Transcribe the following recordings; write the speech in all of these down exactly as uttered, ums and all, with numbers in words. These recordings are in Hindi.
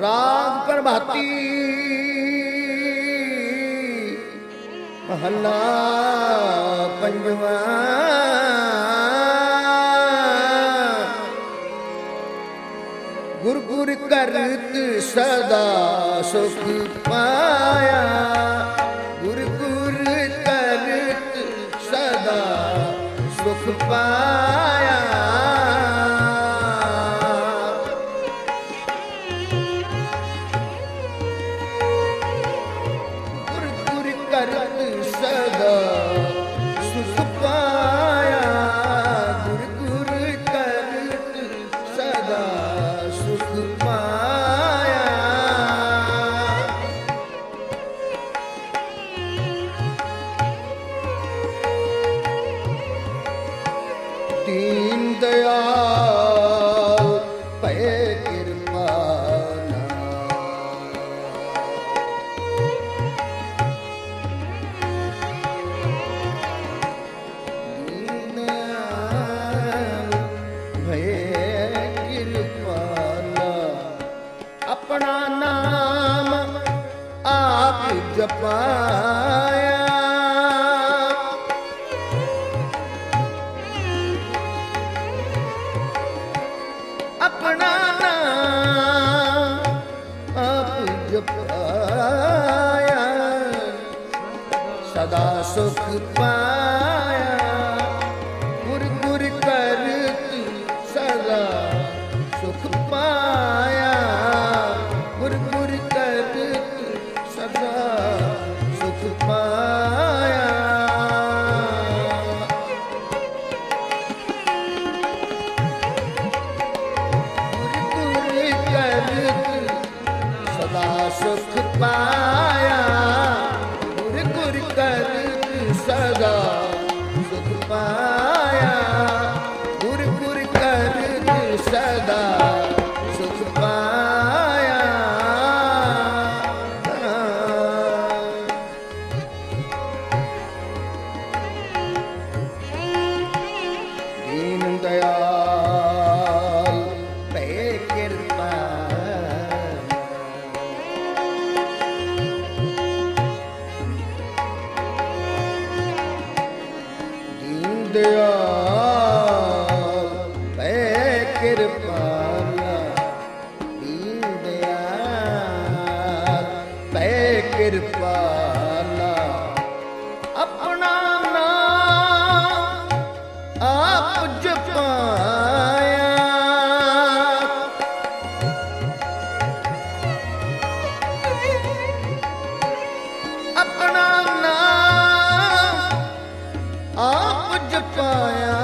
ਰਾਗ ਪ੍ਰਭਾਤੀ ਮਹਲਾ ਪੰਜਵਾਂ। ਗੁਰ ਗੁਰ ਕਰਤ ਸਦਾ ਸੁਖ ਪਾਇਆ, ਗੁਰ ਗੁਰ ਕਰਤ ਸਦਾ ਸੁਖ ਪਾਇਆ। ਗੁਰ ਗੁਰ ਕਰਤ ਸਦਾ ਸੁਖ ਪਾਇਆ, ਗੁਰ ਗੁਰ ਕਰਤ ਸਦਾ ਸੁਖ ਪਾਇਆ। ਦੀਨ ਦਇਆਲ ਭਏ ਕਿਰਪਾਨਾ, ਦੀਨ ਦਇਆਲ ਭਏ ਕਿਰਪਾਨਾ। ਆਪਣਾ ਨਾਮ ਆਪ ਜਪਾਇਆ, ਆਪਣਾ ਨਾਮ ਆਪ ਜਪਾਇਆ। ਸਦਾ ਸੁਖ ਪਾਇਆ, ਗੁਰ ਗੁਰ ਕਰਤ ਸਦਾ ਸੁਖ ਪਾਇਆ, ਗੁਰ ਗੁਰ ਕਰਤ ਸਦਾ ਸੁਖ ਪਾਇਆ। ਸਦਾ ਸੁਖ ਪਾਇਆ, ਗੁਰ ਗੁਰ ਕਰਤ ਸਦਾ ਸੁਖ ਪਾਇਆ, ਗੁਰ ਗੁਰ ਕਰਤ ਸਦਾ ਸੁਖ ਪਾਇਆ। ਦੀਨ ਦਇਆਲ ਭਏ ਕਿਰਪਾਨਾ, ਦੀਨ ਦਇਆਲ ਭਏ ਕਿਰਪਾਨਾ, ਦੀਨ ਦਇਆਲ ਭਏ ਕਿਰਪਾਨਾ। ਆਪਣਾ ਨਾਮ ਆਪ ਜਪਾਇਆ, ਆਪਣਾ ਨਾਮ ਆਪ ਜਪਾਇਆ।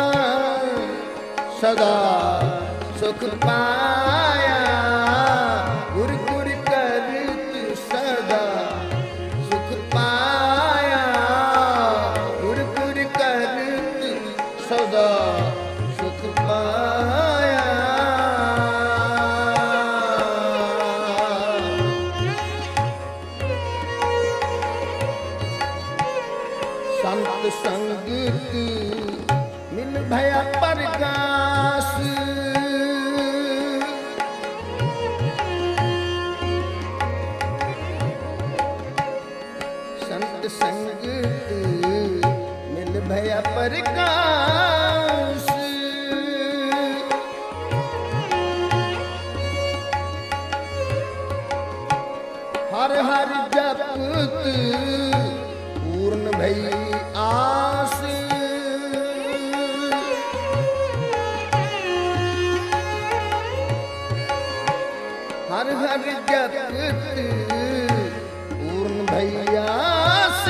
ਸਦਾ ਸੁਖ ਪਾਇਆ, ਗੁਰ ਗੁਰ ਕਰਤ ਸਦਾ ਸੁਖ ਪਾਇਆ, ਗੁਰ ਗੁਰ ਕਰਤ ਸਦਾ ਸੁਖ ਪਾਇਆ। ਸੰਤ ਸੰਗਤ ਮਿਲ ਭਇਆ ਪ੍ਰਗਾਸ, ਸੰਤ ਸੰਗਤ ਮਿਲ ਭਇਆ ਪ੍ਰਗਾਸ। ਹਰ ਹਰ ਜਪਤ ਪੂਰਨ ਭਈ ਆਸ, ਹਰ ਹਰ ਜਪਤ ਪੂਰਨ ਭਈ ਆਸ।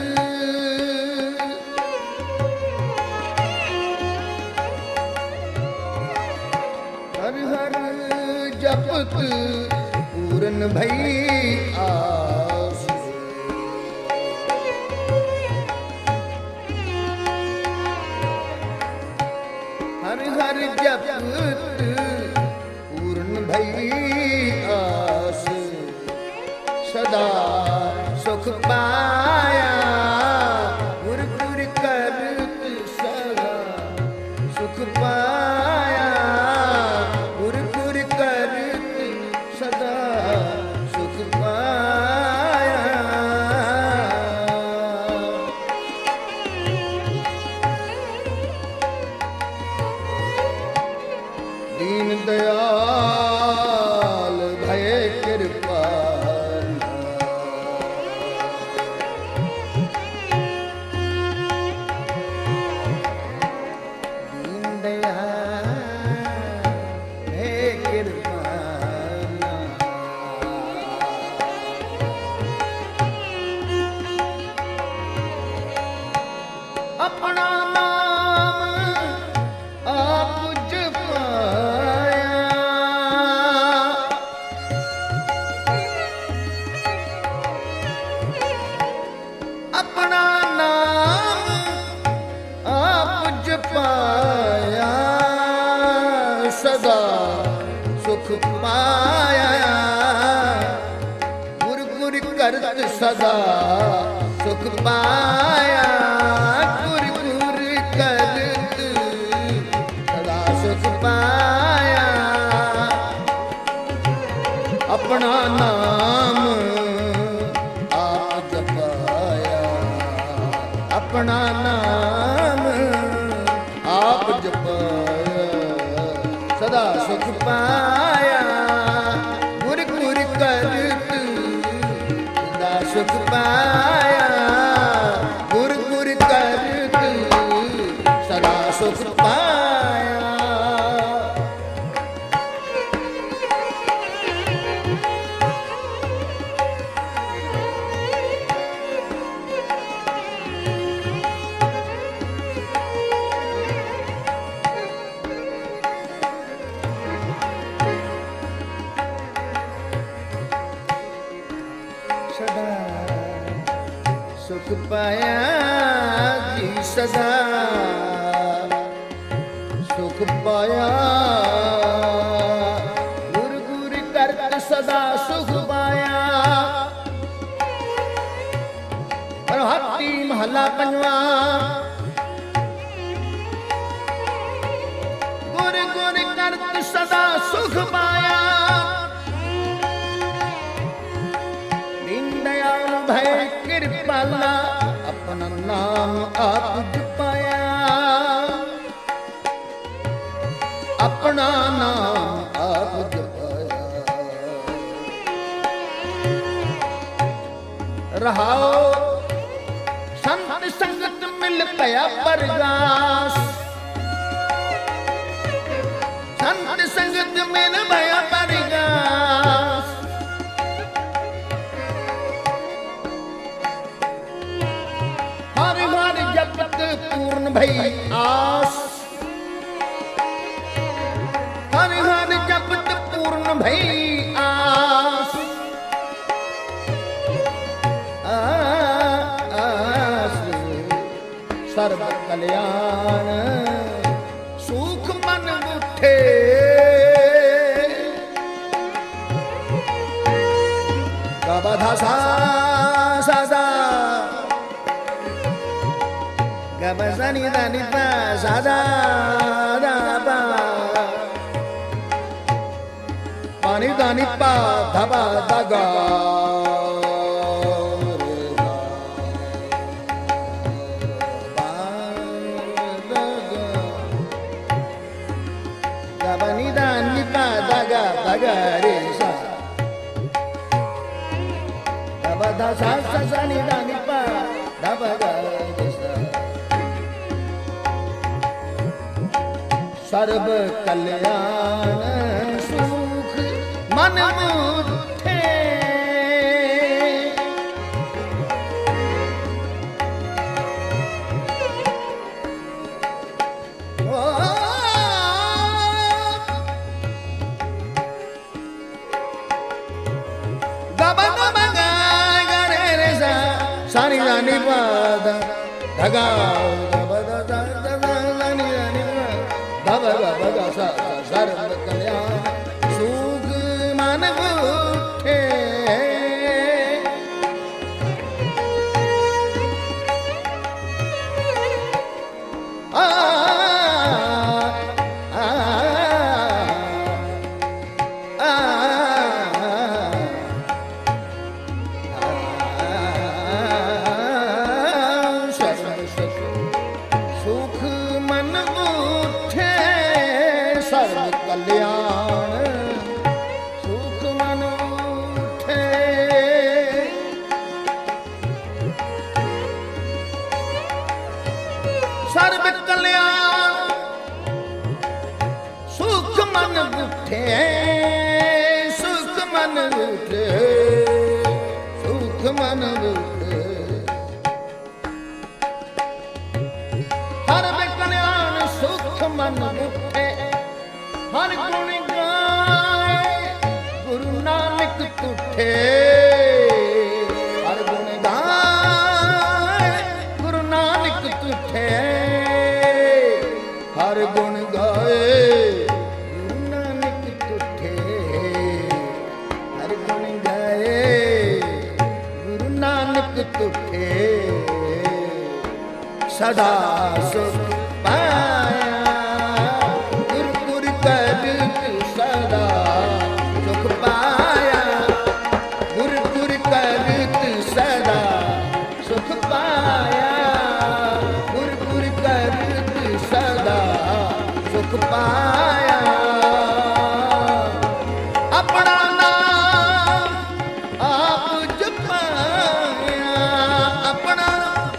ਹਰ ਹਰ ਜਪਤ ਪੂਰਨ ਭਈ ਆਸ। ਹਰ ਹਰ ਜਪਤ ਪੂਰਨ ਭਈ ਆਸ। ਸਦਾ ਸੁਖ ਪਾਇਆ, ਗੁਰ ਗੁਰ ਕਰਤ ਸਦਾ ਸੁਖ ਪਾਇਆ, ਗੁਰ ਗੁਰ ਕਰਤ ਸਦਾ दया है कृपा अपना नाम आप जपाया अपना नाम आप जपाया सदा सुख पाया गुर गुर करत सदा सुख पाया गुर गुर करत सदा सुख पाया अपना नाम आप जपाया अपना नाम आप जपाया सदा सुख पाया गुर गुर करत सदा सुख पाया गुर गुर करत सदा सुख पाया सदा सुख पाया जी सदा सुख पाया गुर गुर करत सदा सुख पाया प्रभाती महला पंजवा गुर गुर करत सदा सुख पाया भय कृपाला अपना नाम आप जपाया अपना नाम आप जपाया रहाओ संत संगत मिल पया परगास संत संगत मिल पया परगास पूर्ण भई आस हर हर जपत पूर्ण भई आस आस सर्व कल्याण सुख मन उठे गबधा सा सदा गबसनि दानि पा सदा पा पानी दानि पा धबा दगा गबनि दानि पा दगा दगा रे सा गबधा सा सनि दानि पा धबा सर्व कल्याण सुख मन मुठे गबन मगा गरे रे सा सानी रानी पाद धगा सर्व कल्याण सुख मन उठे आ आ सुख मन उठे सर्व कल्याण सुख मन उठे सर्व कल्याण उठे सुख मन उठे सुख मन उठे हर विकल्याण सुख मन उठे हर गुण गाए गुरु नानक तुठे हर गुण गाए गुरु नानक तुठे हर गुण गाए गुरु नानक तुठे हर गुण गाए गुरु नानक तुठे सदा सुख पाया गुरु गुरु करत सदा सुख पाया गुरु गुरु करत सदा सुख पाया गुरु गुरु करत सदा सुख पाया अपना नाम आप जपाया अपना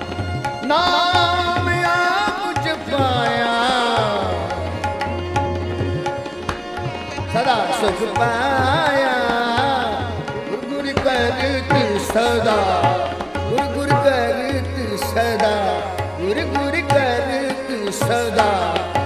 नाम आप जपाया सदा सुख पाया गुरु गुरु करत सदा गुरु गुरु करत सदा गुरु गुरु करत सदा